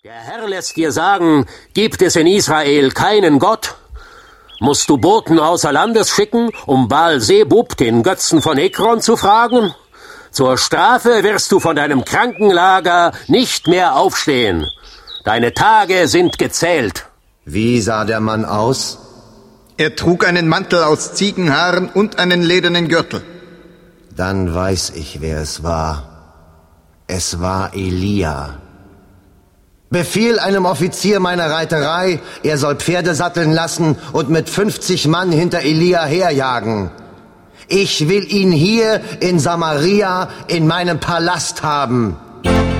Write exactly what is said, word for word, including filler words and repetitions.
Der Herr lässt dir sagen, gibt es in Israel keinen Gott? Musst du Boten außer Landes schicken, um Baal-Zebub, den Götzen von Ekron, zu fragen? Zur Strafe wirst du von deinem Krankenlager nicht mehr aufstehen. Deine Tage sind gezählt. Wie sah der Mann aus? Er trug einen Mantel aus Ziegenhaaren und einen ledernen Gürtel. Dann weiß ich, wer es war. Es war Elia. Befiehl einem Offizier meiner Reiterei, er soll Pferde satteln lassen und mit fünfzig Mann hinter Elia herjagen. Ich will ihn hier in Samaria in meinem Palast haben.